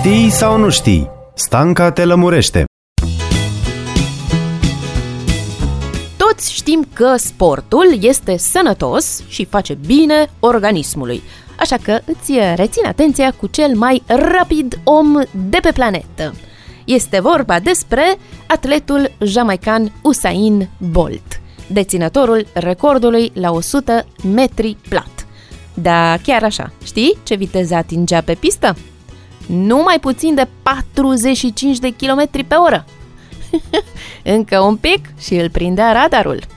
Știi sau nu știi? Stanca te lămurește. Toți știm că sportul este sănătos și face bine organismului, așa că îți rețin atenția cu cel mai rapid om de pe planetă. Este vorba despre atletul jamaican Usain Bolt, deținătorul recordului la 100 metri plat. Da, chiar așa, știi ce viteză atingea pe pistă? Numai puțin de 45 de km pe oră. Încă un pic și îl prindea radarul.